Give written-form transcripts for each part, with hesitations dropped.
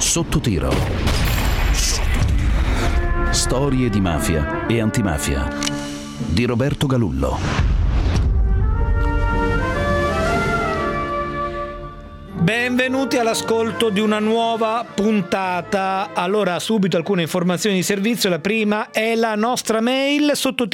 Sotto tiro. Storie di mafia e antimafia di Roberto Galullo. Benvenuti all'ascolto di una nuova puntata. Allora, subito alcune informazioni di servizio. La prima è la nostra mail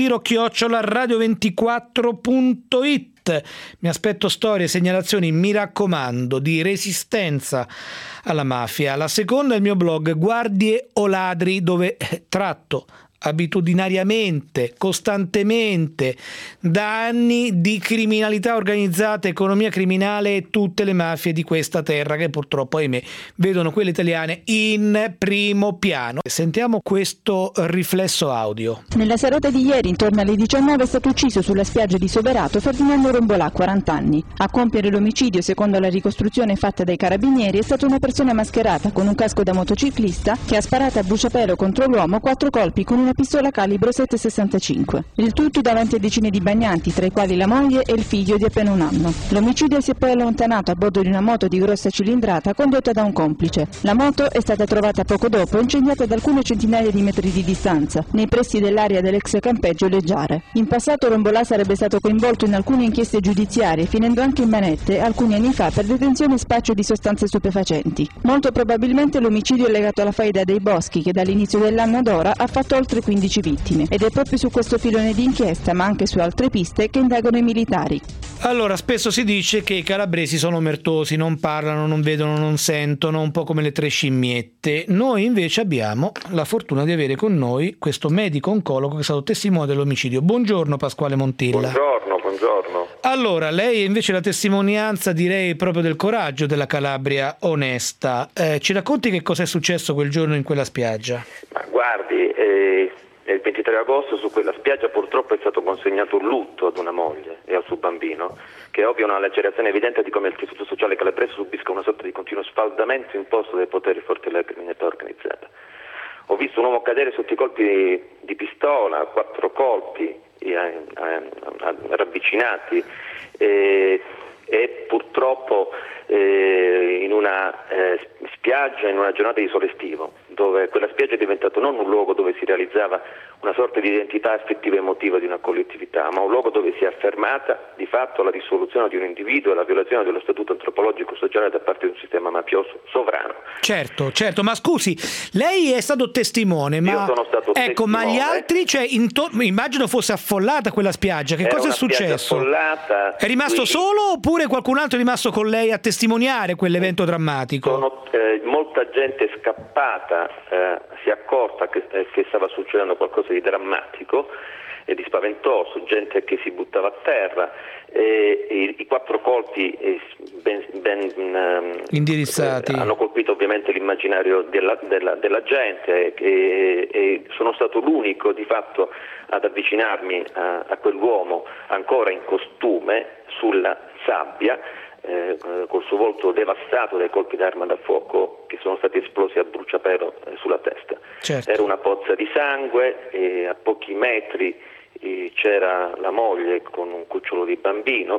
sottotiro@radio24.it. Mi aspetto storie, segnalazioni, mi raccomando, di resistenza alla mafia. La seconda è il mio blog Guardie o Ladri, dove tratto abitudinariamente, costantemente, da anni di criminalità organizzata, economia criminale e tutte le mafie di questa terra che purtroppo, ahimè, vedono quelle italiane in primo piano. Sentiamo questo riflesso audio. Nella serata di ieri, intorno alle 19, è stato ucciso sulla spiaggia di Soverato Ferdinando Rombolà, 40 anni. A compiere l'omicidio, secondo la ricostruzione fatta dai carabinieri, è stata una persona mascherata con un casco da motociclista che ha sparato a bruciapelo contro l'uomo 4 colpi con una pistola calibro 7,65. Il tutto davanti a decine di bagnanti, tra i quali la moglie e il figlio di appena un anno. L'omicidio si è poi allontanato a bordo di una moto di grossa cilindrata condotta da un complice. La moto è stata trovata poco dopo, incendiata ad alcune centinaia di metri di distanza, nei pressi dell'area dell'ex campeggio Leggiare. In passato Rombolà sarebbe stato coinvolto in alcune inchieste giudiziarie, finendo anche in manette alcuni anni fa per detenzione e spaccio di sostanze stupefacenti. Molto probabilmente l'omicidio è legato alla faida dei Boschi, che dall'inizio dell'anno ad ora ha fatto oltre 15 vittime, ed è proprio su questo filone di inchiesta, ma anche su altre piste, che indagano i militari. Allora, spesso si dice che i calabresi sono omertosi, non parlano, non vedono, non sentono, un po' come le tre scimmiette. Noi invece abbiamo la fortuna di avere con noi questo medico oncologo che è stato testimone dell'omicidio. Buongiorno Pasquale Montilla. Buongiorno. Allora, lei è invece la testimonianza, direi, proprio del coraggio della Calabria onesta. Ci racconti che cosa è successo quel giorno in quella spiaggia? Ma guardi, il 23 agosto su quella spiaggia purtroppo è stato consegnato un lutto ad una moglie e al suo bambino, che è ovvio una lacerazione evidente di come il tessuto sociale calabrese subisca una sorta di continuo sfaldamento imposto dai poteri forti della criminalità organizzata. Ho visto un uomo cadere sotto i colpi di pistola, 4 colpi ravvicinati, e purtroppo in una spiaggia, in una giornata di sole estivo, dove quella spiaggia è diventata non un luogo dove si realizzava una sorta di identità affettiva e emotiva di una collettività, ma un luogo dove si è affermata di fatto la dissoluzione di un individuo e la violazione dello statuto antropologico-sociale da parte di un sistema mafioso sovrano. Certo, ma scusi, lei è stato testimone, ma io sono stato testimone. Ma gli altri, immagino fosse affollata quella spiaggia. Che cosa è successo? Affollata, è rimasto solo oppure qualcun altro è rimasto con lei a testimoniare quell'evento drammatico? Molta gente scappata si è accorta che stava succedendo qualcosa di drammatico e di spaventoso, gente che si buttava a terra, i 4 colpi ben indirizzati hanno colpito ovviamente l'immaginario della gente, e sono stato l'unico di fatto ad avvicinarmi a quell'uomo ancora in costume sulla sabbia, col suo volto devastato dai colpi d'arma da fuoco che sono stati esplosi a bruciapelo sulla testa. Certo. Era una pozza di sangue e a pochi metri c'era la moglie con un cucciolo di bambino.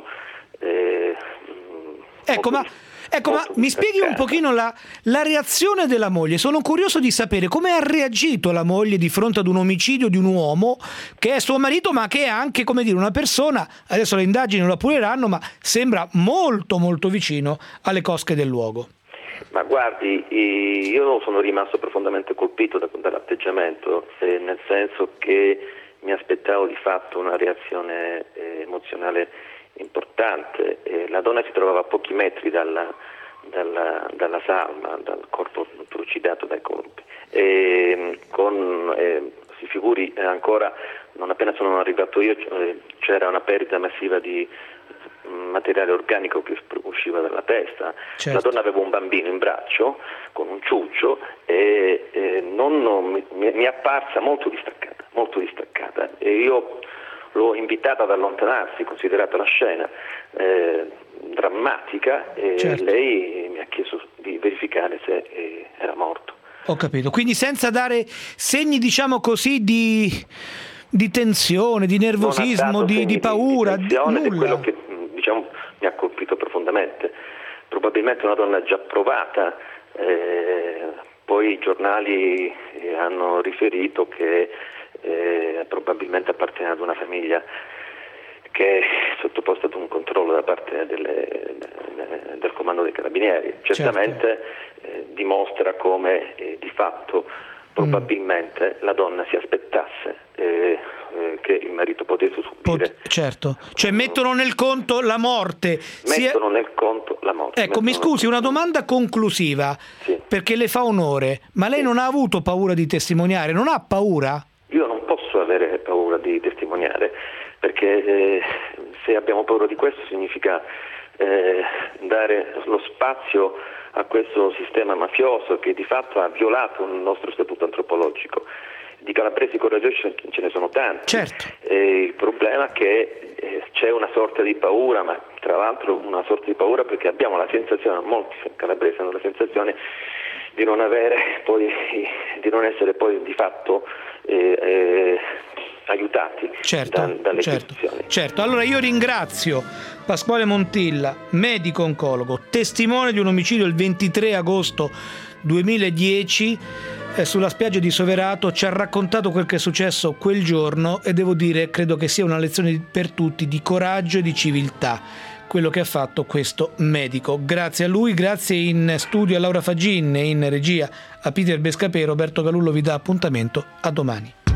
Ma mi spieghi un pochino la reazione della moglie. Sono curioso di sapere come ha reagito la moglie di fronte ad un omicidio di un uomo che è suo marito, ma che è anche, come dire, una persona, adesso le indagini lo appureranno, ma sembra molto molto vicino alle cosche del luogo. Ma guardi, io sono rimasto profondamente colpito dall'atteggiamento, nel senso che mi aspettavo di fatto una reazione emozionale importante. La donna si trovava a pochi metri dalla salma, dal corpo trucidato dai colpi, si figuri ancora, non appena sono arrivato io c'era una perdita massiva di materiale organico che usciva dalla testa. Certo. La donna aveva un bambino in braccio con un ciuccio e mi è apparsa molto distaccata, e io l'ho invitata ad allontanarsi, considerata la scena drammatica, e certo. Lei mi ha chiesto di verificare se era morto. Ho capito, quindi senza dare segni, diciamo così, di tensione, di nervosismo, di paura, di tensione, nulla. È quello che mi ha colpito profondamente. Probabilmente una donna già provata poi i giornali hanno riferito che probabilmente appartiene ad una famiglia che è sottoposta ad un controllo da parte del comando dei carabinieri. Certamente dimostra come di fatto probabilmente la donna si aspettasse che il marito potesse subire. Certo, cioè mettono nel conto la morte. Nel conto la morte. Ecco, mi scusi, una domanda conclusiva, sì, perché le fa onore, ma lei non ha avuto paura di testimoniare? Non ha paura? Io non posso avere paura di testimoniare, perché se abbiamo paura di questo significa dare lo spazio a questo sistema mafioso che di fatto ha violato il nostro statuto antropologico. Di calabresi coraggiosi ce ne sono tanti. Certo. Il problema è che c'è una sorta di paura, ma tra l'altro una sorta di paura perché abbiamo la sensazione, molti calabresi hanno la sensazione di non avere poi, di non essere poi di fatto aiutati dalle istituzioni. Certo, allora io ringrazio Pasquale Montilla, medico oncologo, testimone di un omicidio il 23 agosto 2010 sulla spiaggia di Soverato. Ci ha raccontato quel che è successo quel giorno e devo dire, credo che sia una lezione per tutti di coraggio e di civiltà, quello che ha fatto questo medico. Grazie a lui, grazie in studio a Laura Fagin e in regia a Peter Bescapè. Roberto Galullo vi dà appuntamento a domani.